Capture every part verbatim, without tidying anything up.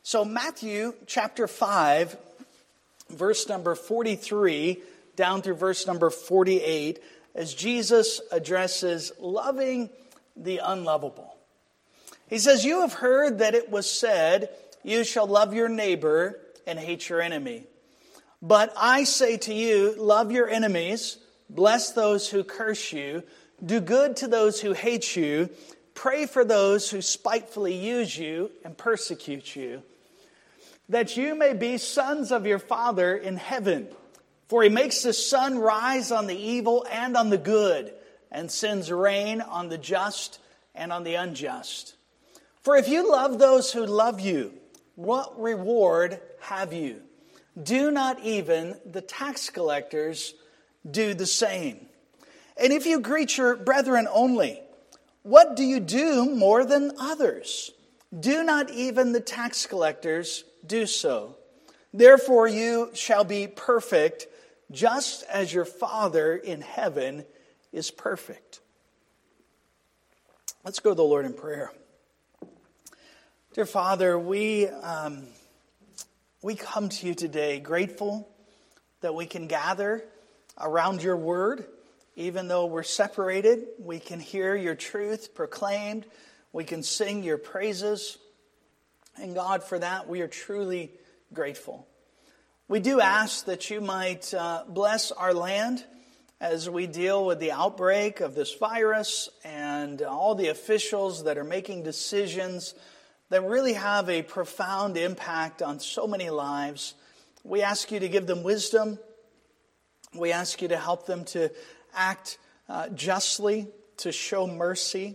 So Matthew chapter five, verse number forty-three, down through verse number forty-eight, as Jesus addresses loving the unlovable. He says, "You have heard that it was said, 'You shall love your neighbor and hate your enemy.' But I say to you, love your enemies, bless those who curse you, do good to those who hate you, pray for those who spitefully use you and persecute you, that you may be sons of your Father in heaven. For he makes the sun rise on the evil and on the good, and sends rain on the just and on the unjust. For if you love those who love you, what reward have you? Do not even the tax collectors do the same? And if you greet your brethren only, what do you do more than others? Do not even the tax collectors do so? Therefore you shall be perfect, just as your Father in heaven is perfect." Let's go to the Lord in prayer. Dear Father, we um, we come to you today grateful that we can gather around your word. Even though we're separated, we can hear your truth proclaimed. We can sing your praises. And God, for that, we are truly grateful. We do ask that you might uh, bless our land as we deal with the outbreak of this virus and all the officials that are making decisions that really have a profound impact on so many lives. We ask you to give them wisdom. We ask you to help them to act uh, justly, to show mercy.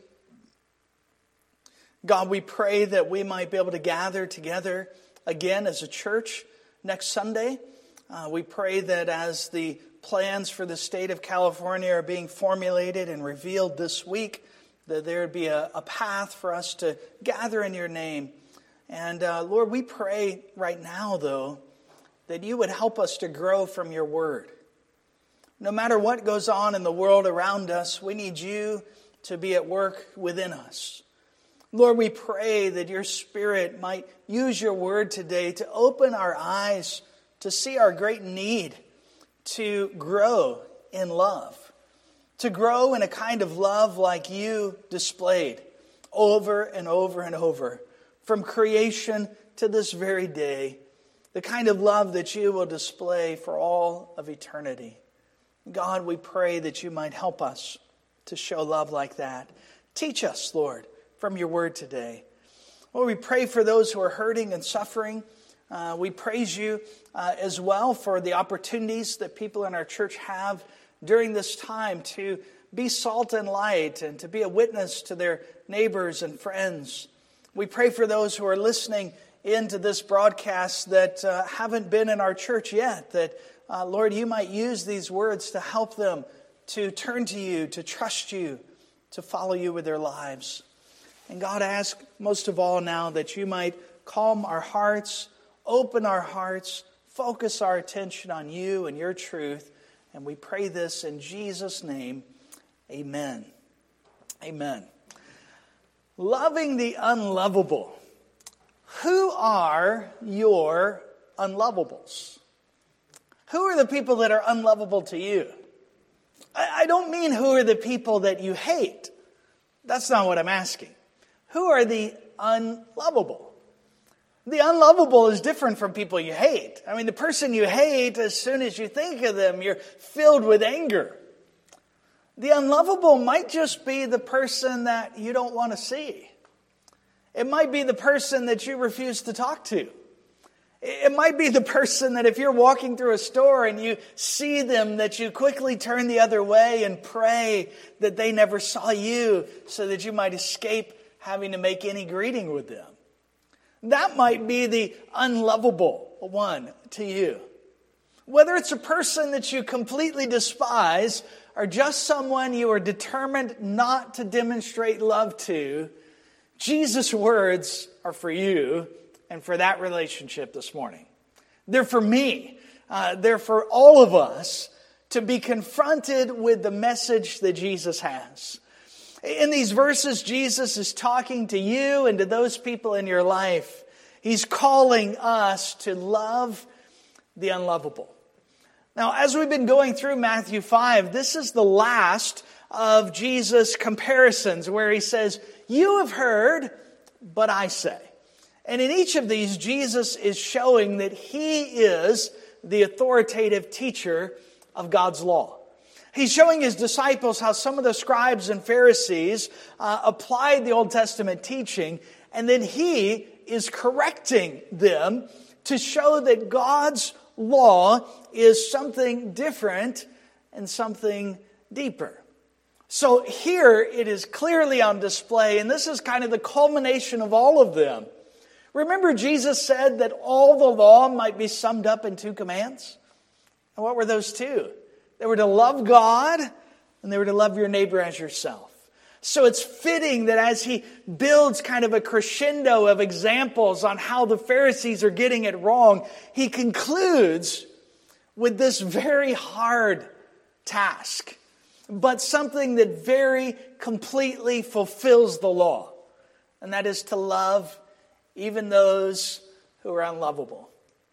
God, we pray that we might be able to gather together again as a church next Sunday. Uh, we pray that as the plans for the state of California are being formulated and revealed this week, that there would be a, a path for us to gather in your name. And uh, Lord, we pray right now, though, that you would help us to grow from your word. No matter what goes on in the world around us, we need you to be at work within us. Lord, we pray that your Spirit might use your word today to open our eyes to see our great need to grow in love. To grow in a kind of love like you displayed over and over and over. From creation to this very day. The kind of love that you will display for all of eternity. God, we pray that you might help us to show love like that. Teach us, Lord, from your word today. Lord, we pray for those who are hurting and suffering. Uh, we praise you uh, as well for the opportunities that people in our church have during this time to be salt and light and to be a witness to their neighbors and friends. We pray for those who are listening into this broadcast that uh, haven't been in our church yet, that, uh, Lord, you might use these words to help them to turn to you, to trust you, to follow you with their lives. And God, I ask most of all now that you might calm our hearts, open our hearts, focus our attention on you and your truth. And we pray this in Jesus' name. Amen. Amen. Loving the unlovable. Who are your unlovables? Who are the people that are unlovable to you? I don't mean who are the people that you hate. That's not what I'm asking. Who are the unlovable? The unlovable is different from people you hate. I mean, the person you hate, as soon as you think of them, you're filled with anger. The unlovable might just be the person that you don't want to see. It might be the person that you refuse to talk to. It might be the person that if you're walking through a store and you see them, that you quickly turn the other way and pray that they never saw you so that you might escape having to make any greeting with them. That might be the unlovable one to you. Whether it's a person that you completely despise or just someone you are determined not to demonstrate love to, Jesus' words are for you and for that relationship this morning. They're for me. Uh, they're for all of us to be confronted with the message that Jesus has. In these verses, Jesus is talking to you and to those people in your life. He's calling us to love the unlovable. Now, as we've been going through Matthew five, this is the last of Jesus' comparisons where he says, you have heard, but I say. And in each of these, Jesus is showing that he is the authoritative teacher of God's law. He's showing his disciples how some of the scribes and Pharisees uh, applied the Old Testament teaching, and then he is correcting them to show that God's law is something different and something deeper. So here it is clearly on display, and this is kind of the culmination of all of them. Remember, Jesus said that all the law might be summed up in two commands? And what were those two? They were to love God, and they were to love your neighbor as yourself. So it's fitting that as he builds kind of a crescendo of examples on how the Pharisees are getting it wrong, he concludes with this very hard task, but something that very completely fulfills the law, and that is to love even those who are unlovable.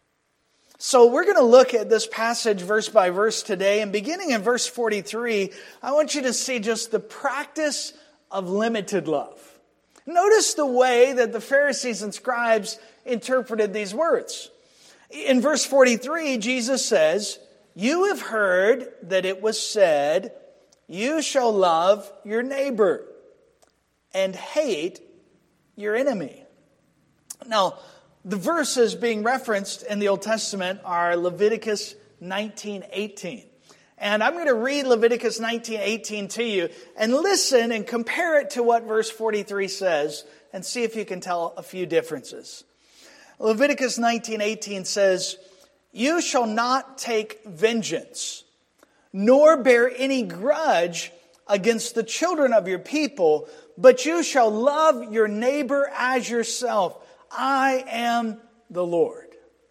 So we're going to look at this passage verse by verse today, and beginning in verse forty-three, I want you to see just the practice of limited love. Notice the way that the Pharisees and scribes interpreted these words. In verse forty-three, Jesus says, you have heard that it was said, you shall love your neighbor and hate your enemy. Now, the verses being referenced in the Old Testament are Leviticus nineteen eighteen. And I'm going to read Leviticus nineteen eighteen to you and listen and compare it to what verse forty-three says and see if you can tell a few differences. Leviticus nineteen eighteen says, you shall not take vengeance, nor bear any grudge against the children of your people, but you shall love your neighbor as yourself. I am the Lord.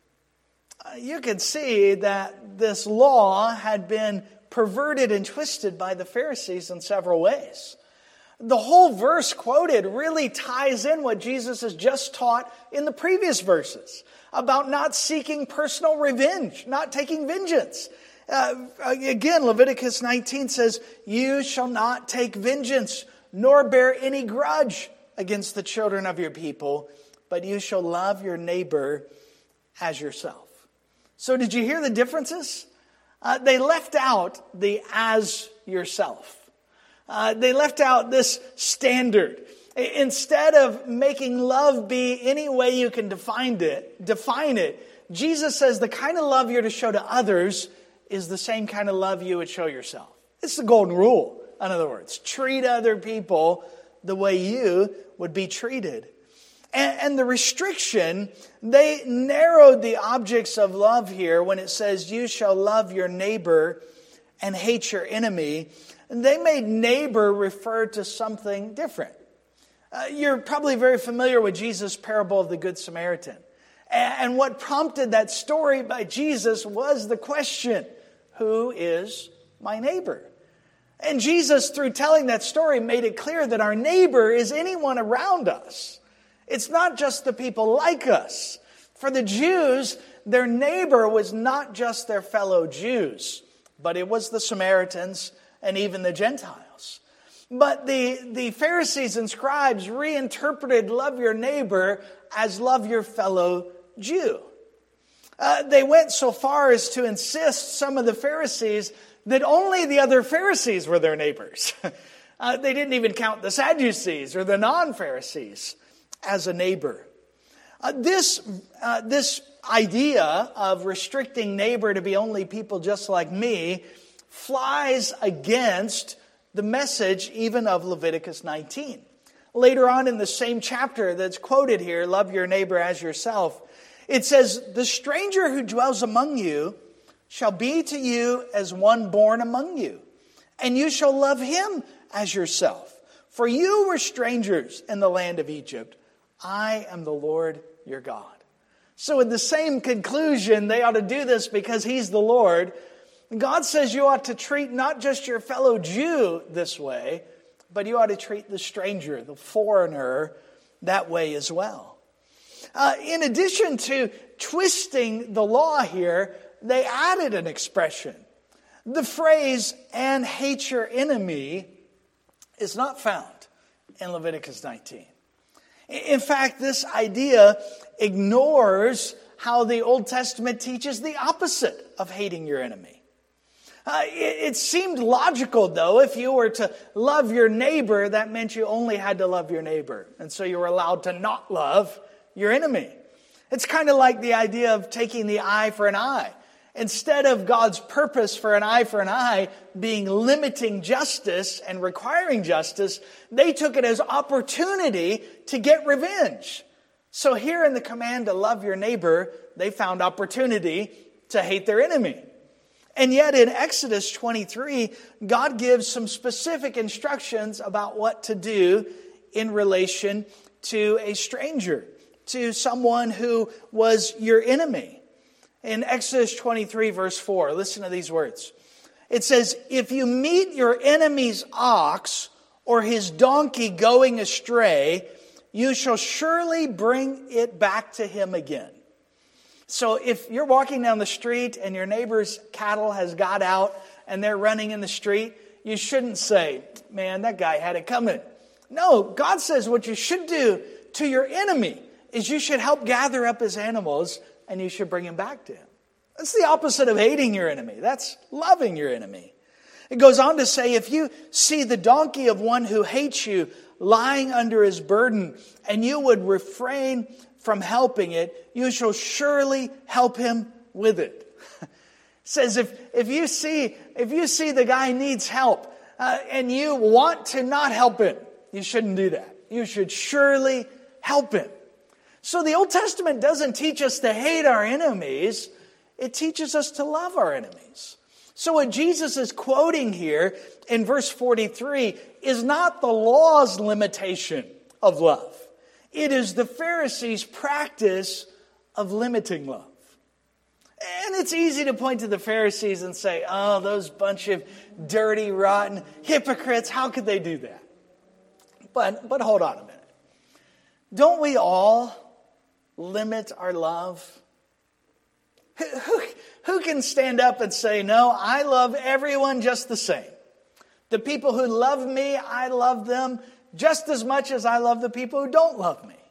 Uh, you can see that this law had been perverted and twisted by the Pharisees in several ways. The whole verse quoted really ties in what Jesus has just taught in the previous verses about not seeking personal revenge, not taking vengeance. Uh, again, Leviticus nineteen says, you shall not take vengeance, nor bear any grudge against the children of your people, but you shall love your neighbor as yourself. So did you hear the differences? Uh, they left out the as yourself. Uh, they left out this standard. Instead of making love be any way you can define it, define it, Jesus says the kind of love you're to show to others is the same kind of love you would show yourself. It's the golden rule, in other words. Treat other people the way you would be treated. And, and the restriction, they narrowed the objects of love here when it says, you shall love your neighbor and hate your enemy. And they made neighbor refer to something different. Uh, you're probably very familiar with Jesus' parable of the Good Samaritan. And, and what prompted that story by Jesus was the question, who is my neighbor? And Jesus, through telling that story, made it clear that our neighbor is anyone around us. It's not just the people like us. For the Jews, their neighbor was not just their fellow Jews, but it was the Samaritans and even the Gentiles. But the, the Pharisees and scribes reinterpreted love your neighbor as love your fellow Jew. Uh, they went so far as to insist, some of the Pharisees, that only the other Pharisees were their neighbors. uh, they didn't even count the Sadducees or the non-Pharisees as a neighbor. Uh, this, uh, this idea of restricting neighbor to be only people just like me flies against the message even of Leviticus nineteen. Later on in the same chapter that's quoted here, love your neighbor as yourself, it says, the stranger who dwells among you shall be to you as one born among you, and you shall love him as yourself. For you were strangers in the land of Egypt. I am the Lord your God. So in the same conclusion, they ought to do this because he's the Lord. God says you ought to treat not just your fellow Jew this way, but you ought to treat the stranger, the foreigner, that way as well. Uh, in addition to twisting the law here, they added an expression. The phrase, "and hate your enemy," is not found in Leviticus nineteen. In fact, this idea ignores how the Old Testament teaches the opposite of hating your enemy. Uh, it, it seemed logical, though, if you were to love your neighbor, that meant you only had to love your neighbor. And so you were allowed to not love your enemy. It's kind of like the idea of taking the eye for an eye. Instead of God's purpose for an eye for an eye being limiting justice and requiring justice, they took it as opportunity to get revenge. So here in the command to love your neighbor, they found opportunity to hate their enemy. And yet in Exodus twenty-three, God gives some specific instructions about what to do in relation to a stranger, to someone who was your enemy. In Exodus twenty-three, verse four, listen to these words. It says, "If you meet your enemy's ox or his donkey going astray, you shall surely bring it back to him again." So if you're walking down the street and your neighbor's cattle has got out and they're running in the street, you shouldn't say, "Man, that guy had it coming." No, God says what you should do to your enemy is you should help gather up his animals and you should bring him back to him. That's the opposite of hating your enemy. That's loving your enemy. It goes on to say, if you see the donkey of one who hates you lying under his burden, and you would refrain from helping it, you shall surely help him with it. It says if, if you see if you see the guy needs help uh, and you want to not help him, you shouldn't do that. You should surely help him. So the Old Testament doesn't teach us to hate our enemies. It teaches us to love our enemies. So what Jesus is quoting here in verse forty-three is not the law's limitation of love. It is the Pharisees' practice of limiting love. And it's easy to point to the Pharisees and say, "Oh, those bunch of dirty, rotten hypocrites, how could they do that?" But, but hold on a minute. Don't we all limit our love? Who, who, who can stand up and say, "No, I love everyone just the same. The people who love me, I love them just as much as I love the people who don't love me"?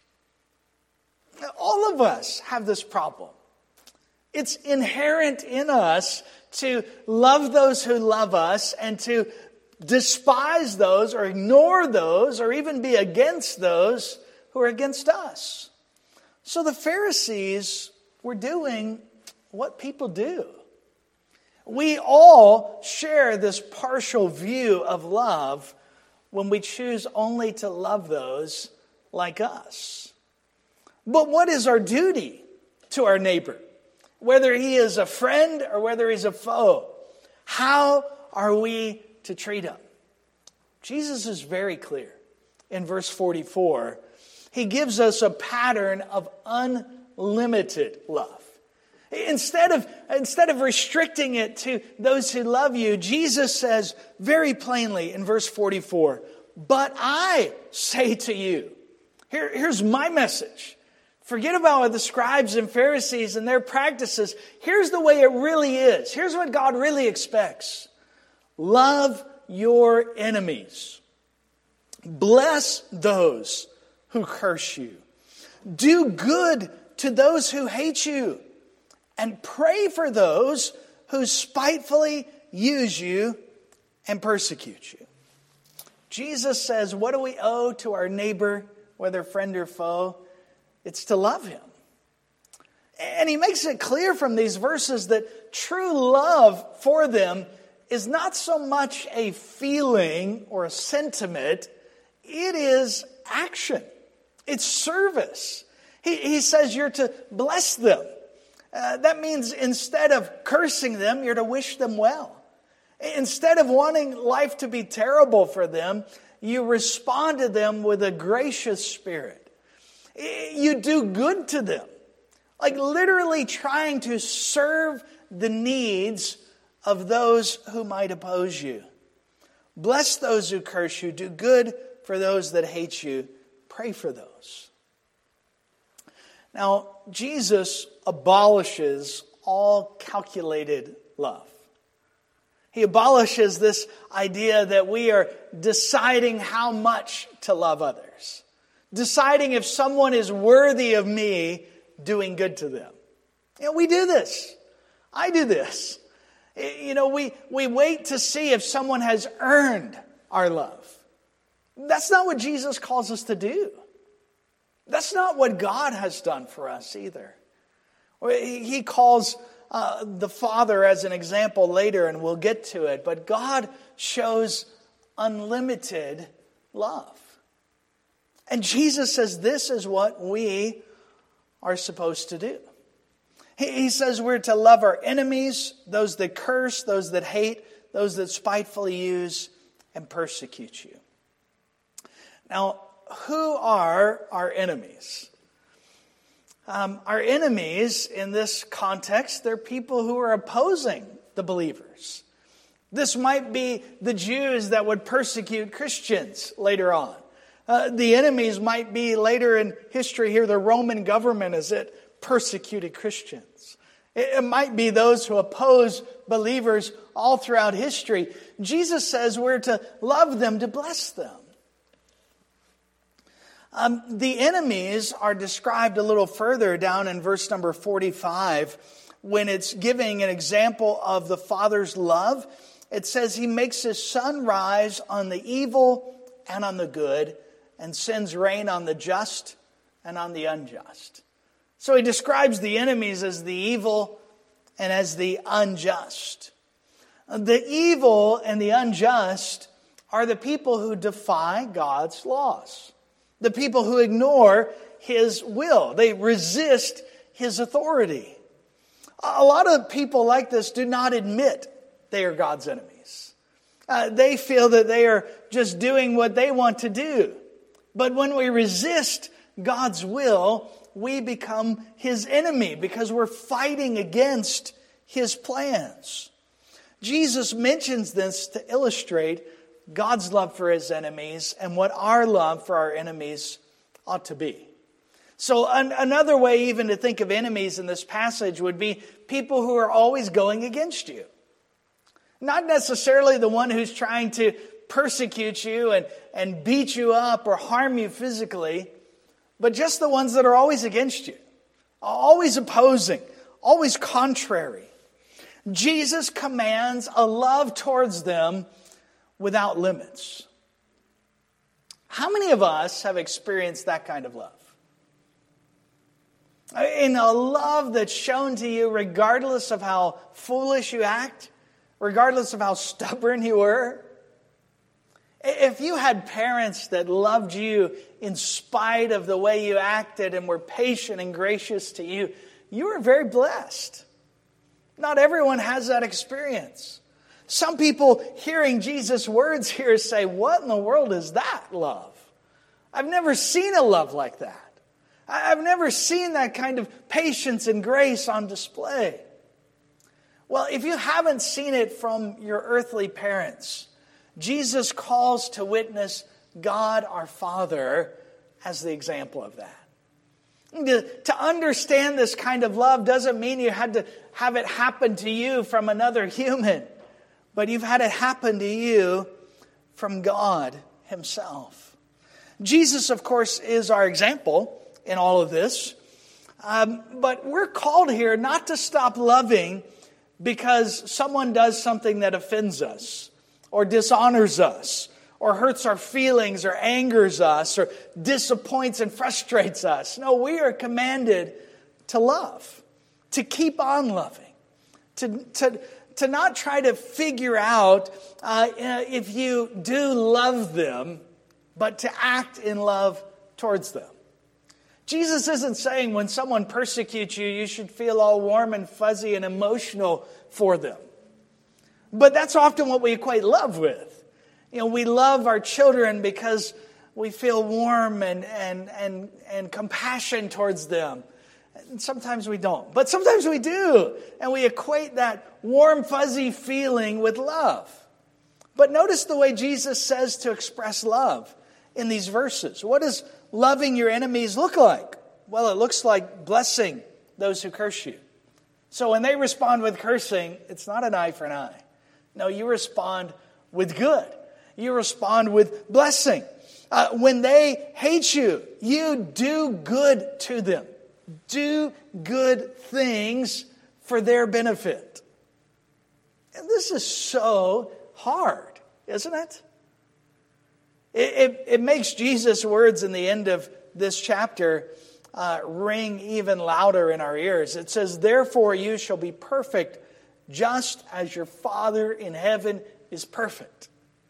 All of us have this problem. It's inherent in us to love those who love us and to despise those or ignore those or even be against those who are against us. So the Pharisees were doing what people do. We all share this partial view of love when we choose only to love those like us. But what is our duty to our neighbor? Whether he is a friend or whether he's a foe, how are we to treat him? Jesus is very clear. In verse forty-four, he gives us a pattern of unlimited love. Instead of, instead of restricting it to those who love you, Jesus says very plainly in verse forty-four, "But I say to you," here, here's my message. Forget about the scribes and Pharisees and their practices. Here's the way it really is. Here's what God really expects. Love your enemies. Bless those who curse you. Do good to those who hate you. And pray for those who spitefully use you and persecute you. Jesus says, what do we owe to our neighbor, whether friend or foe? It's to love him. And he makes it clear from these verses that true love for them is not so much a feeling or a sentiment. It is action. It's service. He, he says you're to bless them. Uh, that means instead of cursing them, you're to wish them well. Instead of wanting life to be terrible for them, you respond to them with a gracious spirit. You do good to them. Like literally trying to serve the needs of those who might oppose you. Bless those who curse you. Do good for those that hate you. Pray for those. Now, Jesus abolishes all calculated love. He abolishes this idea that we are deciding how much to love others. Deciding if someone is worthy of me doing good to them. You know, we do this. I do this. You know, we, we wait to see if someone has earned our love. That's not what Jesus calls us to do. That's not what God has done for us either. He calls uh, the Father as an example later, and we'll get to it. But God shows unlimited love. And Jesus says this is what we are supposed to do. He, he says we're to love our enemies, those that curse, those that hate, those that spitefully use and persecute you. Now, who are our enemies? Um, our enemies in this context, they're people who are opposing the believers. This might be the Jews that would persecute Christians later on. Uh, the enemies might be later in history here, the Roman government as it persecuted Christians. It, it might be those who oppose believers all throughout history. Jesus says we're to love them, to bless them. Um, the enemies are described a little further down in verse number forty-five when it's giving an example of the Father's love. It says he makes his sun rise on the evil and on the good and sends rain on the just and on the unjust. So he describes the enemies as the evil and as the unjust. The evil and the unjust are the people who defy God's laws. The people who ignore His will. They resist His authority. A lot of people like this do not admit they are God's enemies. Uh, they feel that they are just doing what they want to do. But when we resist God's will, we become His enemy because we're fighting against His plans. Jesus mentions this to illustrate God's love for His enemies and what our love for our enemies ought to be. So an- another way even to think of enemies in this passage would be people who are always going against you. Not necessarily the one who's trying to persecute you and, and beat you up or harm you physically, but just the ones that are always against you, always opposing, always contrary. Jesus commands a love towards them without limits. How many of us have experienced that kind of love? In a love that's shown to you regardless of how foolish you act, regardless of how stubborn you were. If you had parents that loved you in spite of the way you acted and were patient and gracious to you, you were very blessed. Not everyone has that experience. Some people hearing Jesus' words here say, what in the world is that love? I've never seen a love like that. I've never seen that kind of patience and grace on display. Well, if you haven't seen it from your earthly parents, Jesus calls to witness God our Father as the example of that. To, to understand this kind of love doesn't mean you had to have it happen to you from another human. But you've had it happen to you from God Himself. Jesus, of course, is our example in all of this. Um, but we're called here not to stop loving because someone does something that offends us or dishonors us or hurts our feelings or angers us or disappoints and frustrates us. No, we are commanded to love, to keep on loving, to... to To not try to figure out uh, if you do love them, but to act in love towards them. Jesus isn't saying when someone persecutes you, you should feel all warm and fuzzy and emotional for them. But that's often what we equate love with. You know, we love our children because we feel warm and, and, and, and compassion towards them. And sometimes we don't. But sometimes we do. And we equate that warm, fuzzy feeling with love. But notice the way Jesus says to express love in these verses. What does loving your enemies look like? Well, it looks like blessing those who curse you. So when they respond with cursing, it's not an eye for an eye. No, you respond with good. You respond with blessing. Uh, when they hate you, you do good to them. Do good things for their benefit. And this is so hard, isn't it? It, it, it makes Jesus' words in the end of this chapter uh, ring even louder in our ears. It says, therefore you shall be perfect, just as your Father in heaven is perfect.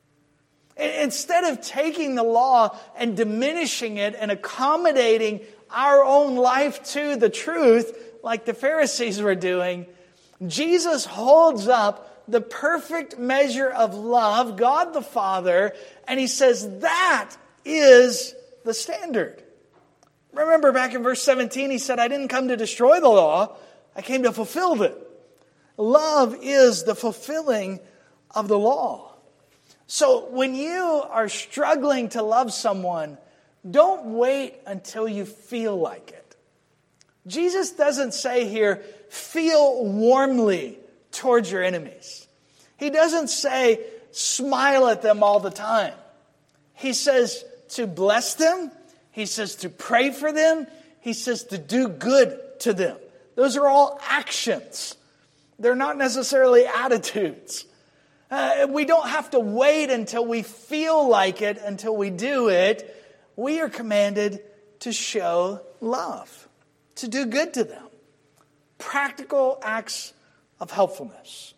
Instead of taking the law and diminishing it and accommodating our own life to the truth, like the Pharisees were doing, Jesus holds up the perfect measure of love, God the Father, and he says that is the standard. Remember back in verse seventeen, he said, I didn't come to destroy the law, I came to fulfill it. Love is the fulfilling of the law. So when you are struggling to love someone, don't wait until you feel like it. Jesus doesn't say here, feel warmly towards your enemies. He doesn't say, smile at them all the time. He says to bless them. He says to pray for them. He says to do good to them. Those are all actions. They're not necessarily attitudes. Uh, we don't have to wait until we feel like it, until we do it. We are commanded to show love, to do good to them. Practical acts of helpfulness.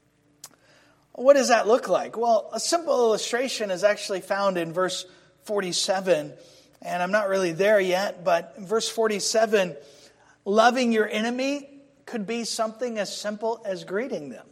What does that look like? Well, a simple illustration is actually found in verse forty-seven. And I'm not really there yet, but in verse forty-seven, loving your enemy could be something as simple as greeting them.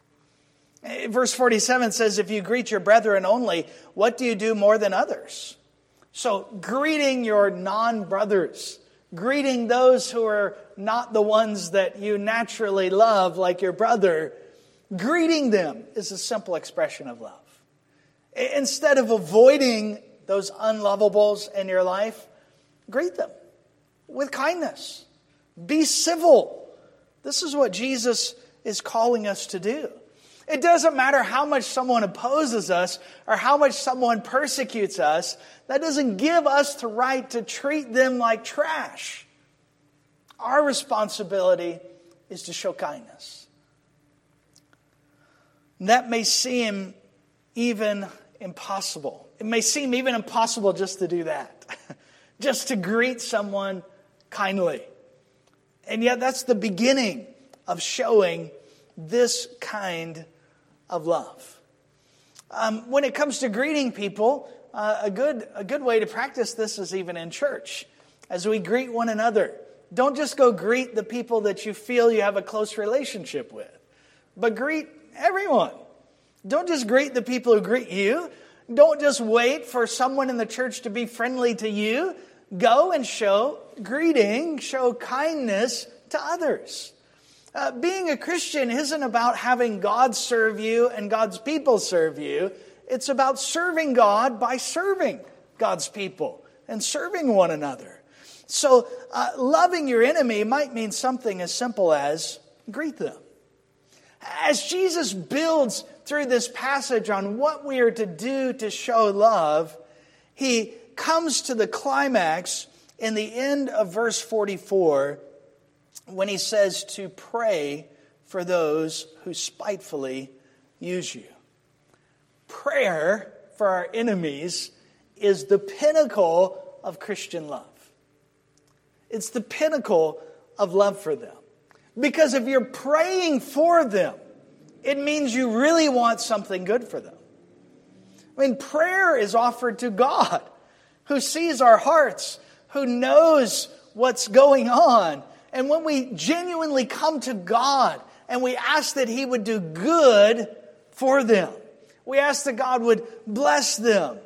Verse forty-seven says, if you greet your brethren only, what do you do more than others? So greeting your non-brothers, greeting those who are not the ones that you naturally love, like your brother, greeting them is a simple expression of love. Instead of avoiding those unlovables in your life, greet them with kindness. Be civil. This is what Jesus is calling us to do. It doesn't matter how much someone opposes us or how much someone persecutes us. That doesn't give us the right to treat them like trash. Our responsibility is to show kindness. That may seem even impossible. It may seem even impossible just to do that. Just to greet someone kindly. And yet that's the beginning of showing this kind of love. Um, when it comes to greeting people, uh, a good a good way to practice this is even in church. As we greet one another, don't just go greet the people that you feel you have a close relationship with, but greet everyone. Don't just greet the people who greet you. Don't just wait for someone in the church to be friendly to you. Go and show greeting, show kindness to others. Uh, being a Christian isn't about having God serve you and God's people serve you. It's about serving God by serving God's people and serving one another. So uh, loving your enemy might mean something as simple as greet them. As Jesus builds through this passage on what we are to do to show love, he comes to the climax in the end of verse forty-four when he says to pray for those who spitefully use you. Prayer for our enemies is the pinnacle of Christian love. It's the pinnacle of love for them. Because if you're praying for them, it means you really want something good for them. I mean, prayer is offered to God, who sees our hearts, who knows what's going on. And when we genuinely come to God and we ask that He would do good for them, we ask that God would bless them,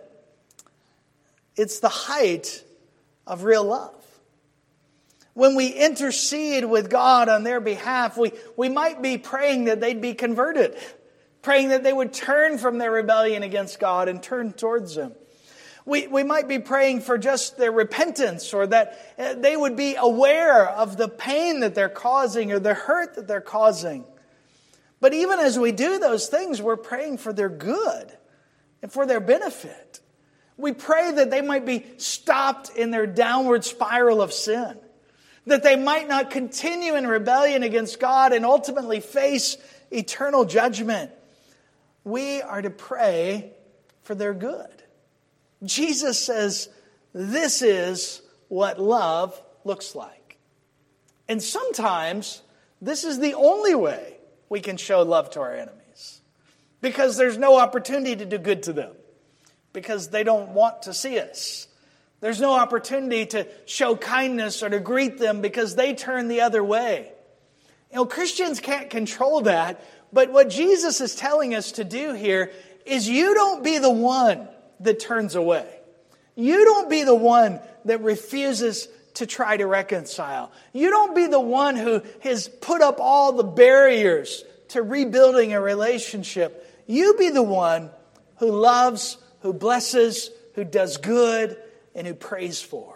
it's the height of real love. When we intercede with God on their behalf, we, we might be praying that they'd be converted, praying that they would turn from their rebellion against God and turn towards Him. We, we might be praying for just their repentance, or that they would be aware of the pain that they're causing or the hurt that they're causing. But even as we do those things, we're praying for their good and for their benefit. We pray that they might be stopped in their downward spiral of sin, that they might not continue in rebellion against God and ultimately face eternal judgment. We are to pray for their good. Jesus says this is what love looks like. And sometimes this is the only way we can show love to our enemies, because there's no opportunity to do good to them, because they don't want to see us. There's no opportunity to show kindness or to greet them because they turn the other way. You know, Christians can't control that, but what Jesus is telling us to do here is you don't be the one that turns away. You don't be the one that refuses to try to reconcile. You don't be the one who has put up all the barriers to rebuilding a relationship. You be the one who loves, who blesses, who does good, and who prays for.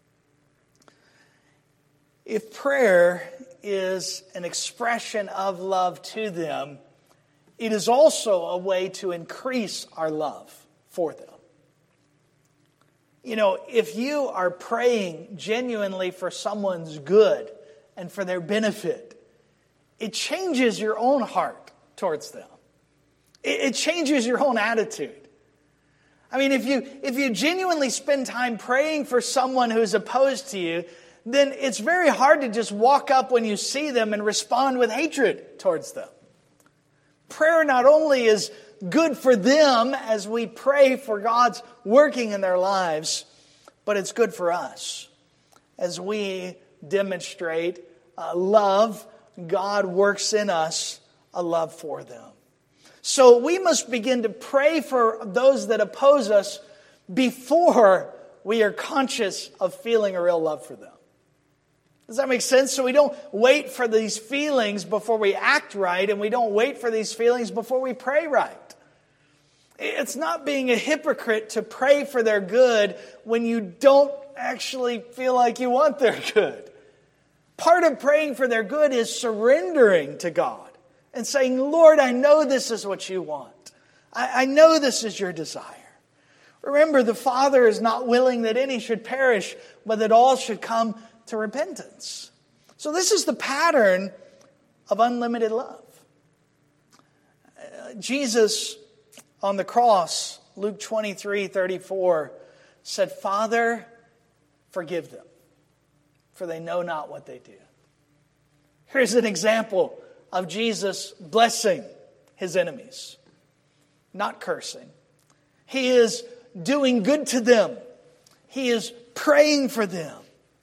If prayer is an expression of love to them, it is also a way to increase our love for them. You know, if you are praying genuinely for someone's good and for their benefit, it changes your own heart towards them. It changes your own attitude. I mean, if you if you genuinely spend time praying for someone who's opposed to you, then it's very hard to just walk up when you see them and respond with hatred towards them. Prayer not only is good for them as we pray for God's working in their lives, but it's good for us as we demonstrate uh, love. God works in us a love for them. So we must begin to pray for those that oppose us before we are conscious of feeling a real love for them. Does that make sense? So we don't wait for these feelings before we act right, and we don't wait for these feelings before we pray right. It's not being a hypocrite to pray for their good when you don't actually feel like you want their good. Part of praying for their good is surrendering to God and saying, Lord, I know this is what you want. I, I know this is your desire. Remember, the Father is not willing that any should perish, but that all should come to repentance. So this is the pattern of unlimited love. Uh, Jesus on the cross, Luke twenty-three thirty-four, said, Father, forgive them, for they know not what they do. Here's an example of Jesus blessing his enemies, not cursing. He is doing good to them. He is praying for them.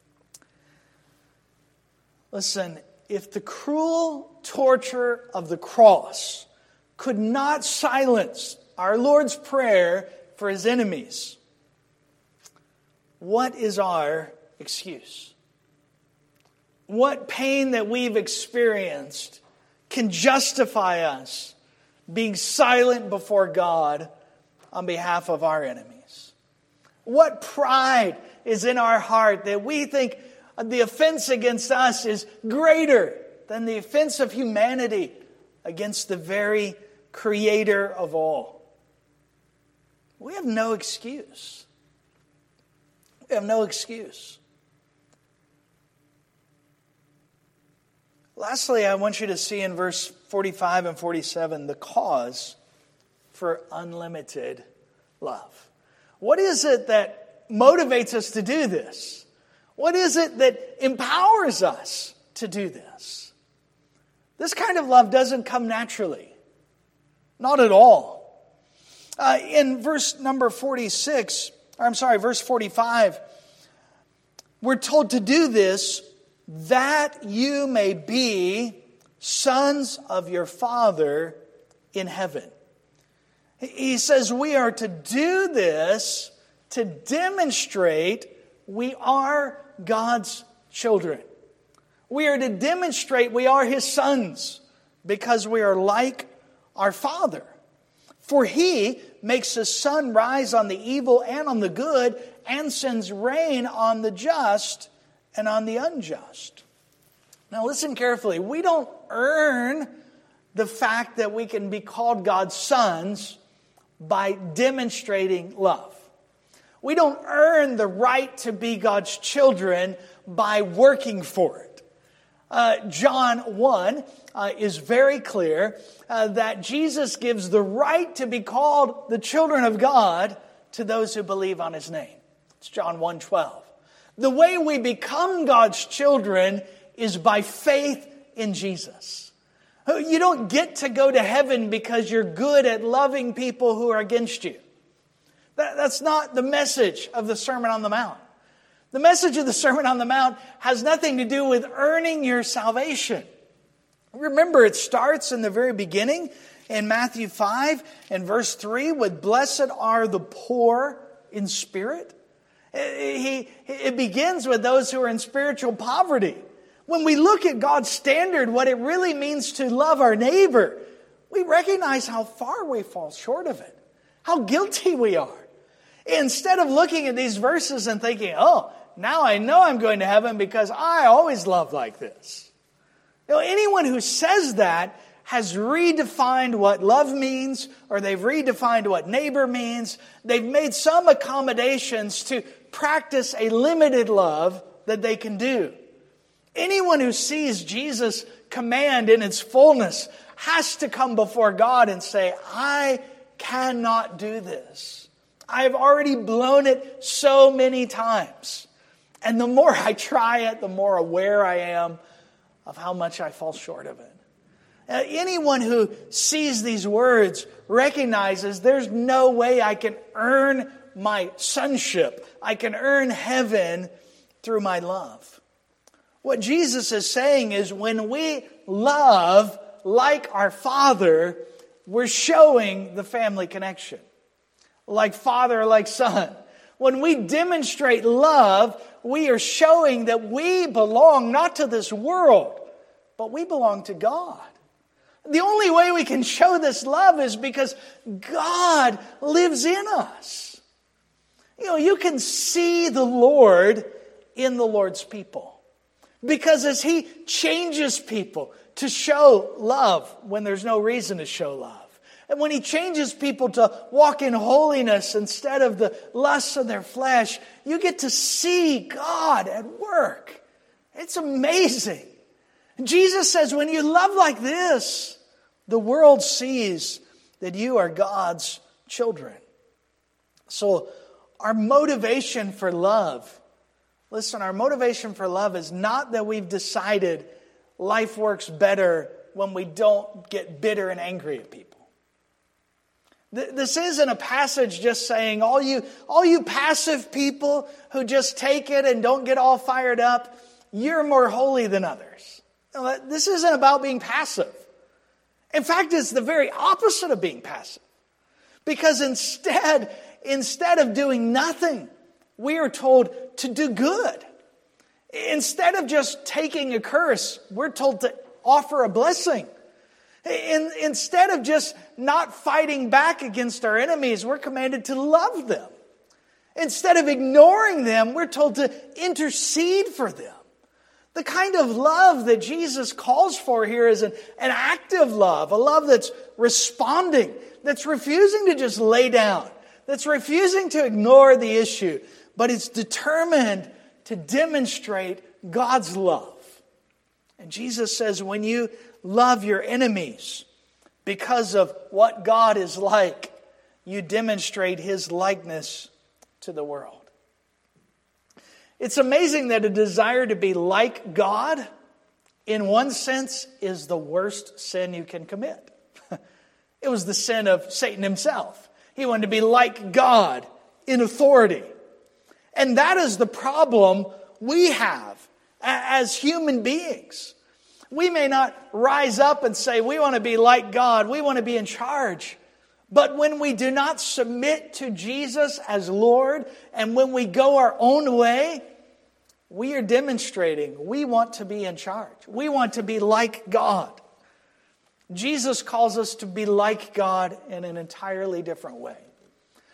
Listen, if the cruel torture of the cross could not silence our Lord's prayer for his enemies, what is our excuse? What pain that we've experienced can justify us being silent before God on behalf of our enemies? What pride is in our heart that we think the offense against us is greater than the offense of humanity against the very Creator of all? We have no excuse. We have no excuse. Lastly, I want you to see in verse forty-five and forty-seven the cause for unlimited love. What is it that motivates us to do this? What is it that empowers us to do this? This kind of love doesn't come naturally. Not at all. Uh, in verse number forty-six, or I'm sorry, verse forty-five, we're told to do this that you may be sons of your Father in heaven. He says we are to do this to demonstrate we are God's children. We are to demonstrate we are His sons because we are like our Father. For He makes his sun rise on the evil and on the good, and sends rain on the just and on the unjust. Now listen carefully. We don't earn the fact that we can be called God's sons by demonstrating love. We don't earn the right to be God's children by working for it. Uh, John one uh, is very clear uh, that Jesus gives the right to be called the children of God to those who believe on His name. It's John one twelve. The way we become God's children is by faith in Jesus. You don't get to go to heaven because you're good at loving people who are against you. That, that's not the message of the Sermon on the Mount. The message of the Sermon on the Mount has nothing to do with earning your salvation. Remember, it starts in the very beginning in Matthew five and verse three with blessed are the poor in spirit. He, it begins with those who are in spiritual poverty. When we look at God's standard, what it really means to love our neighbor, we recognize how far we fall short of it, how guilty we are. Instead of looking at these verses and thinking, oh, now I know I'm going to heaven because I always love like this. You know, anyone who says that has redefined what love means, or they've redefined what neighbor means. They've made some accommodations to practice a limited love that they can do. Anyone who sees Jesus' command in its fullness has to come before God and say, I cannot do this. I've already blown it so many times. And the more I try it, the more aware I am of how much I fall short of it. Uh, anyone who sees these words recognizes there's no way I can earn my sonship. I can earn heaven through my love. What Jesus is saying is when we love like our Father, we're showing the family connection. Like father, like son. When we demonstrate love, we are showing that we belong not to this world, but we belong to God. The only way we can show this love is because God lives in us. You know, you can see the Lord in the Lord's people. Because as He changes people to show love when there's no reason to show love, and when He changes people to walk in holiness instead of the lusts of their flesh, you get to see God at work. It's amazing. Jesus says, when you love like this, the world sees that you are God's children. So our motivation for love, listen, our motivation for love is not that we've decided life works better when we don't get bitter and angry at people. This isn't a passage just saying, all you, all you passive people who just take it and don't get all fired up, you're more holy than others. This isn't about being passive. In fact, it's the very opposite of being passive. Because instead, instead of doing nothing, we are told to do good. Instead of just taking a curse, we're told to offer a blessing. In, instead of just not fighting back against our enemies, we're commanded to love them. Instead of ignoring them, we're told to intercede for them. The kind of love that Jesus calls for here is an, an active love, a love that's responding, that's refusing to just lay down, that's refusing to ignore the issue, but it's determined to demonstrate God's love. And Jesus says, when you love your enemies because of what God is like, you demonstrate His likeness to the world. It's amazing that a desire to be like God, in one sense, is the worst sin you can commit. It was the sin of Satan himself. He wanted to be like God in authority. And that is the problem we have as human beings. We may not rise up and say, we want to be like God, we want to be in charge. But when we do not submit to Jesus as Lord, and when we go our own way, we are demonstrating we want to be in charge. We want to be like God. Jesus calls us to be like God in an entirely different way.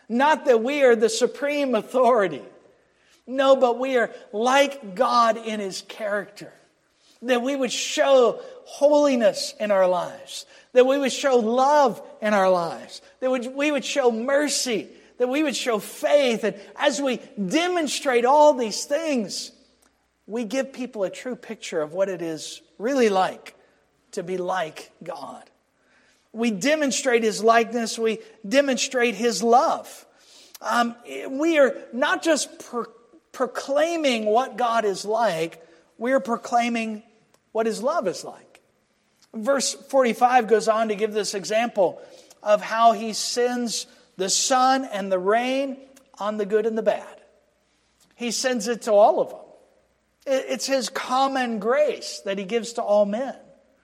Not that we are the supreme authority. No, but we are like God in His character. That we would show holiness in our lives. That we would show love in our lives. That we would show mercy. That we would show faith. And as we demonstrate all these things, we give people a true picture of what it is really like to be like God. We demonstrate His likeness. We demonstrate His love. Um, we are not just pro- proclaiming what God is like. We are proclaiming what His love is like. Verse forty-five goes on to give this example of how He sends the sun and the rain on the good and the bad. He sends it to all of them. It's His common grace that He gives to all men.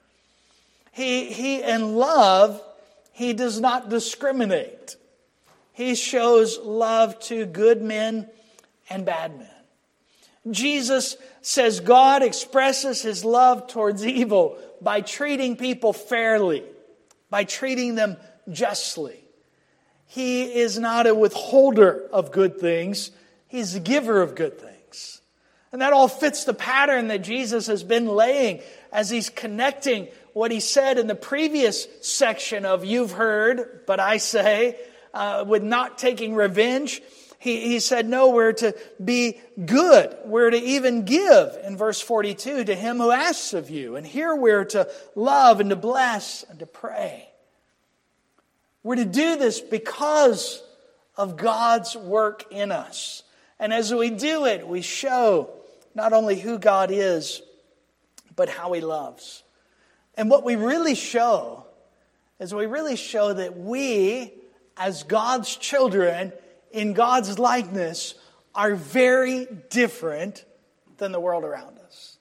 He, he in love, He does not discriminate. He shows love to good men and bad men. Jesus says God expresses His love towards evil by treating people fairly, by treating them justly. He is not a withholder of good things. He's a giver of good things. And that all fits the pattern that Jesus has been laying as He's connecting what He said in the previous section of "You've heard, but I say," uh, with not taking revenge. He, he said, no, we're to be good. We're to even give, in verse forty-two, to him who asks of you. And here we're to love and to bless and to pray. We're to do this because of God's work in us. And as we do it, we show not only who God is, but how He loves. And what we really show is we really show that we, as God's children, in God's likeness, are very different than the world around us.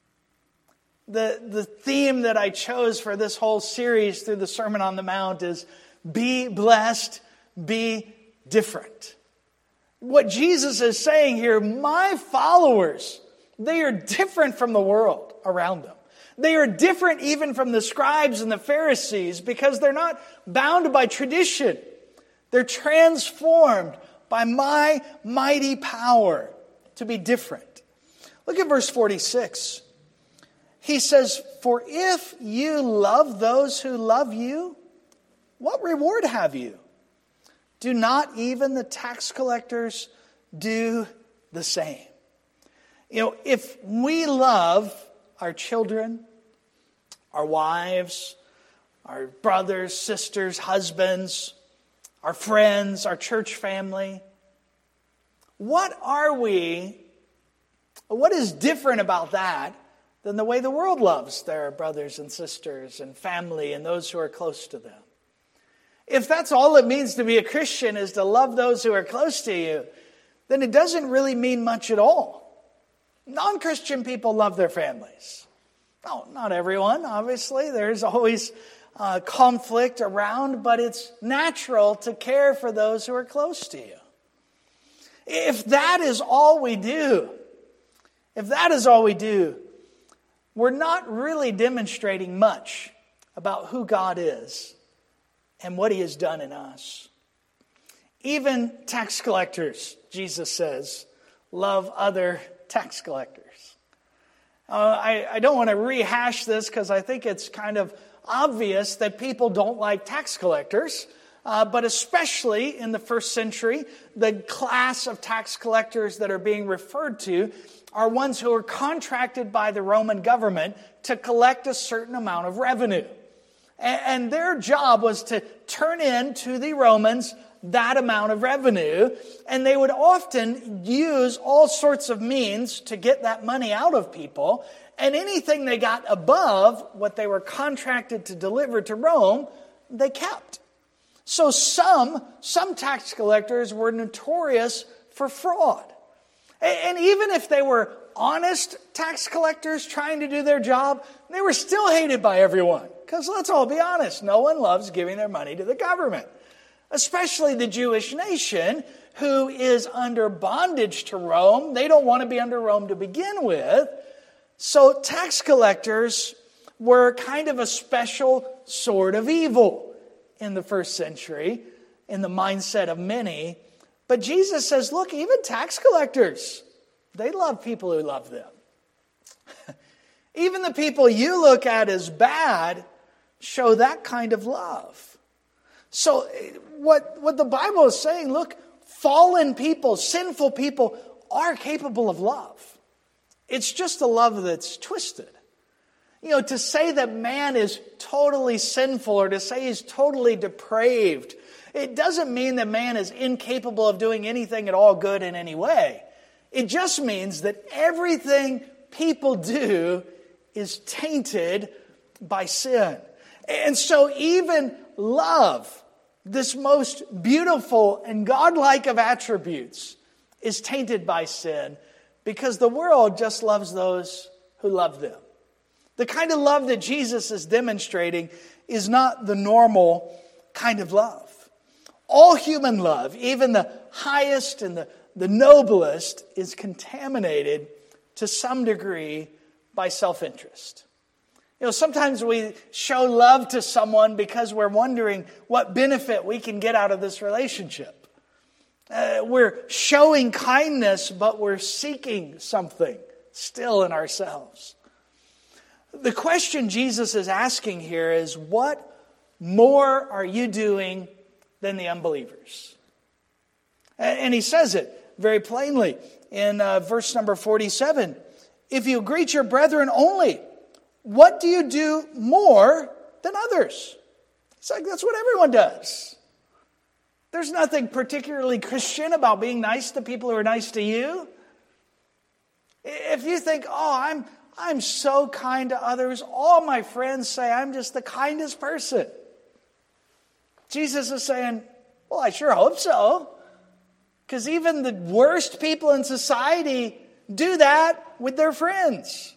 The, the theme that I chose for this whole series through the Sermon on the Mount is be blessed, be different. What Jesus is saying here, my followers, they are different from the world around them. They are different even from the scribes and the Pharisees because they're not bound by tradition. They're transformed by my mighty power to be different. Look at verse forty-six. He says, "For if you love those who love you, what reward have you? Do not even the tax collectors do the same?" You know, if we love our children, our wives, our brothers, sisters, husbands, our friends, our church family, what are we, what is different about that than the way the world loves their brothers and sisters and family and those who are close to them? If that's all it means to be a Christian is to love those who are close to you, then it doesn't really mean much at all. Non-Christian people love their families. No, not everyone, obviously. There's always uh, conflict around, but it's natural to care for those who are close to you. If that is all we do, if that is all we do, we're not really demonstrating much about who God is and what He has done in us. Even tax collectors, Jesus says, love other tax collectors. Uh, I, I don't want to rehash this because I think it's kind of obvious that people don't like tax collectors. Uh, but especially in the first century, the class of tax collectors that are being referred to are ones who are contracted by the Roman government to collect a certain amount of revenue. And, and their job was to turn in to the Romans that amount of revenue, and they would often use all sorts of means to get that money out of people, and anything they got above what they were contracted to deliver to Rome, they kept. So some, some tax collectors were notorious for fraud. And even if they were honest tax collectors trying to do their job, they were still hated by everyone. Because let's all be honest, no one loves giving their money to the government. Especially the Jewish nation, who is under bondage to Rome. They don't want to be under Rome to begin with. So tax collectors were kind of a special sort of evil in the first century. in the mindset of many. But Jesus says, look, even tax collectors, they love people who love them. Even the people you look at as bad show that kind of love. So what, what the Bible is saying, look, fallen people, sinful people are capable of love. It's just a love that's twisted. You know, to say that man is totally sinful or to say he's totally depraved, it doesn't mean that man is incapable of doing anything at all good in any way. It just means that everything people do is tainted by sin. And so even love, this most beautiful and godlike of attributes, is tainted by sin because the world just loves those who love them. The kind of love that Jesus is demonstrating is not the normal kind of love. All human love, even the highest and the, the noblest, is contaminated to some degree by self-interest. You know, sometimes we show love to someone because we're wondering what benefit we can get out of this relationship. Uh, we're showing kindness, but we're seeking something still in ourselves. The question Jesus is asking here is, what more are you doing than the unbelievers? And he says it very plainly in uh, verse number forty-seven. If you greet your brethren only, what do you do more than others? It's like, that's what everyone does. There's nothing particularly Christian about being nice to people who are nice to you. If you think, oh, I'm I'm so kind to others, all my friends say I'm just the kindest person. Jesus is saying, well, I sure hope so. Because even the worst people in society do that with their friends.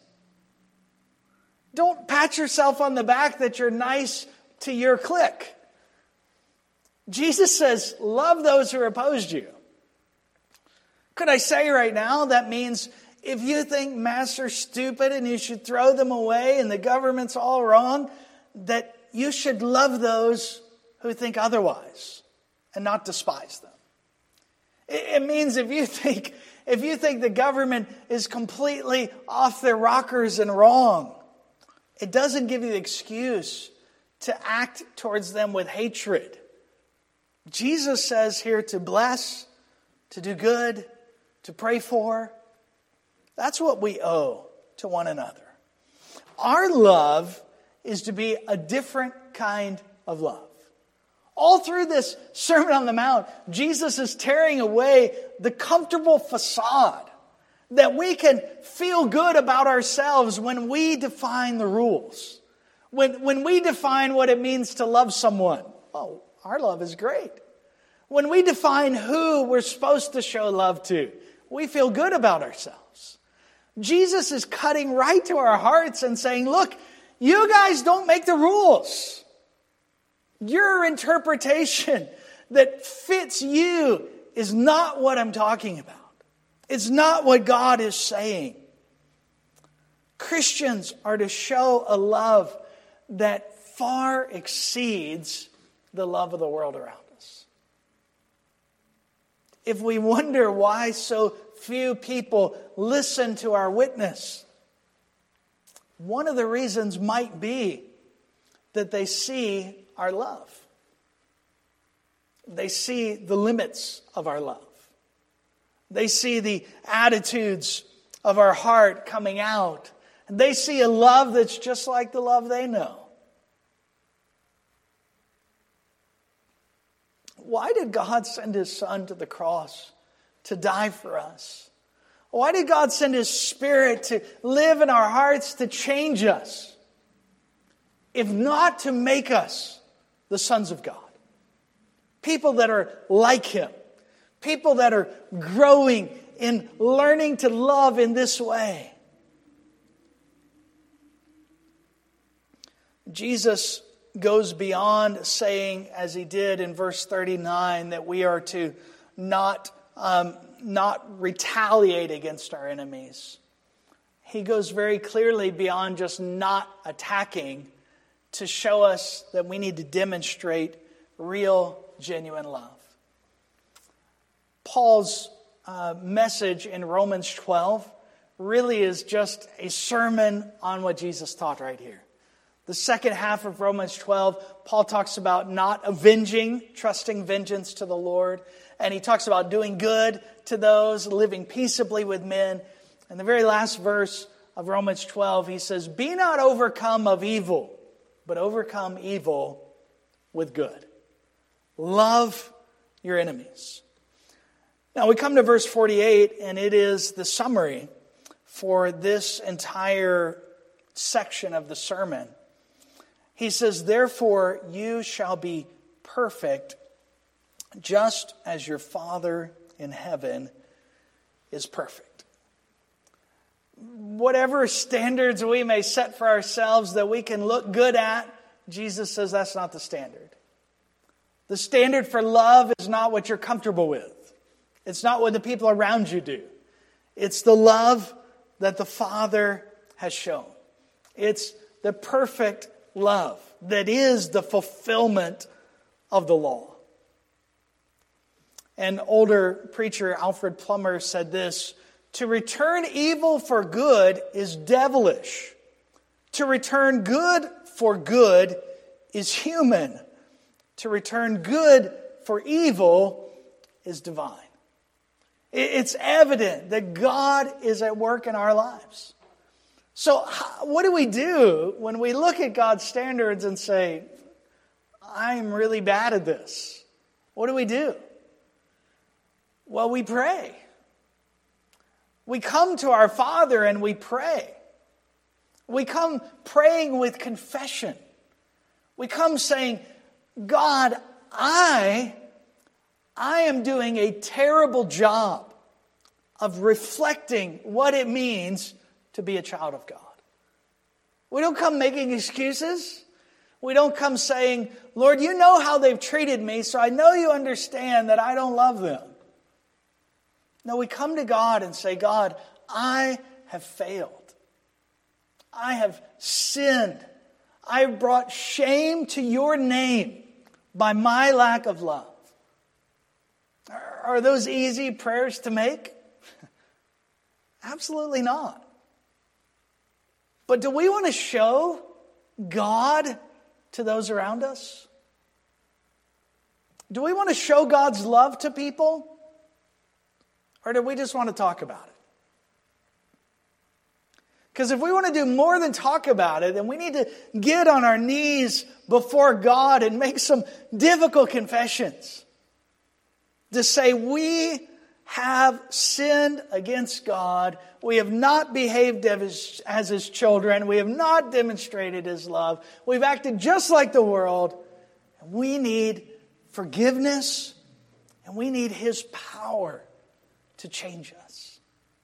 Don't pat yourself on the back that you're nice to your clique. Jesus says, love those who oppose you. Could I say right now that means if you think masks are stupid and you should throw them away and the government's all wrong, that you should love those who think otherwise and not despise them. It means if you think if you think the government is completely off their rockers and wrong, it doesn't give you the excuse to act towards them with hatred. Jesus says here to bless, to do good, to pray for. That's what we owe to one another. Our love is to be a different kind of love. All through this Sermon on the Mount, Jesus is tearing away the comfortable facade that we can feel good about ourselves when we define the rules. When, when we define what it means to love someone, oh, our love is great. When we define who we're supposed to show love to, we feel good about ourselves. Jesus is cutting right to our hearts and saying, look, you guys don't make the rules. Your interpretation that fits you is not what I'm talking about. It's not what God is saying. Christians are to show a love that far exceeds the love of the world around us. If we wonder why so few people listen to our witness, one of the reasons might be that they see our love. They see the limits of our love. They see the attitudes of our heart coming out. And they see a love that's just like the love they know. Why did God send His Son to the cross to die for us? Why did God send His Spirit to live in our hearts to change us? If not to make us the sons of God. People that are like Him. People that are growing in learning to love in this way. Jesus goes beyond saying, as He did in verse thirty-nine, that we are to not, um, not retaliate against our enemies. He goes very clearly beyond just not attacking to show us that we need to demonstrate real genuine love. Paul's uh, message in Romans twelve really is just a sermon on what Jesus taught right here. The second half of Romans twelve, Paul talks about not avenging, trusting vengeance to the Lord. And he talks about doing good to those, living peaceably with men. And the very last verse of Romans twelve, he says, "Be not overcome of evil, but overcome evil with good." Love your enemies. Now we come to verse forty-eight, and it is the summary for this entire section of the sermon. He says, "Therefore you shall be perfect, just as your Father in heaven is perfect." Whatever standards we may set for ourselves that we can look good at, Jesus says that's not the standard. The standard for love is not what you're comfortable with. It's not what the people around you do. It's the love that the Father has shown. It's the perfect love that is the fulfillment of the law. An older preacher, Alfred Plummer, said this: "To return evil for good is devilish. To return good for good is human. To return good for evil is divine." It's evident that God is at work in our lives. So what do we do when we look at God's standards and say, "I'm really bad at this"? What do we do? Well, we pray. We come to our Father and we pray. We come praying with confession. We come saying, "God, I, I am doing a terrible job of reflecting what it means to be a child of God." We don't come making excuses. We don't come saying, "Lord, you know how they've treated me, so I know you understand that I don't love them." No, we come to God and say, "God, I have failed. I have sinned. I have brought shame to your name by my lack of love." Are those easy prayers to make? Absolutely not. But do we want to show God to those around us? Do we want to show God's love to people? Or do we just want to talk about it? Because if we want to do more than talk about it, then we need to get on our knees before God and make some difficult confessions. To say we have sinned against God. We have not behaved as, as His children. We have not demonstrated His love. We've acted just like the world. And we need forgiveness. And we need His power to change us.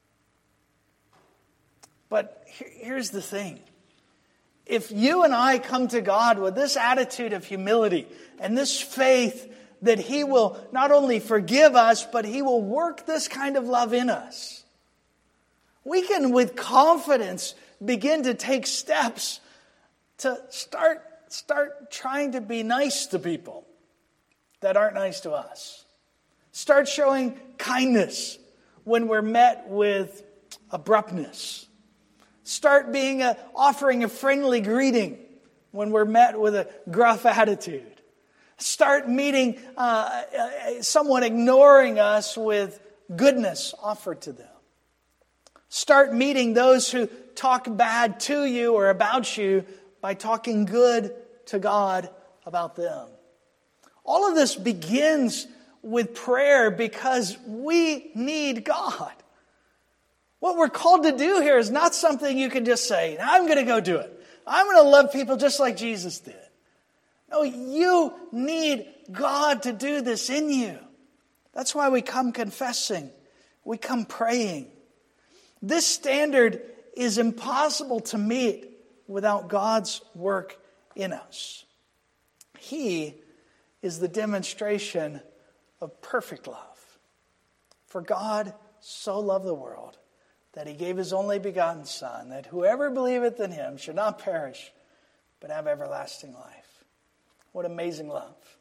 But here's the thing. If you and I come to God with this attitude of humility and this faith that He will not only forgive us, but He will work this kind of love in us, we can with confidence begin to take steps to start, start trying to be nice to people that aren't nice to us. Start showing kindness when we're met with abruptness. Start being a, offering a friendly greeting when we're met with a gruff attitude. Start meeting uh, someone ignoring us with goodness offered to them. Start meeting those who talk bad to you or about you by talking good to God about them. All of this begins with prayer because we need God. What we're called to do here is not something you can just say, "I'm going to go do it. I'm going to love people just like Jesus did." No, you need God to do this in you. That's why we come confessing. We come praying. This standard is impossible to meet without God's work in us. He is the demonstration of perfect love. For God so loved the world that He gave His only begotten Son, that whoever believeth in Him should not perish, but have everlasting life. What amazing love.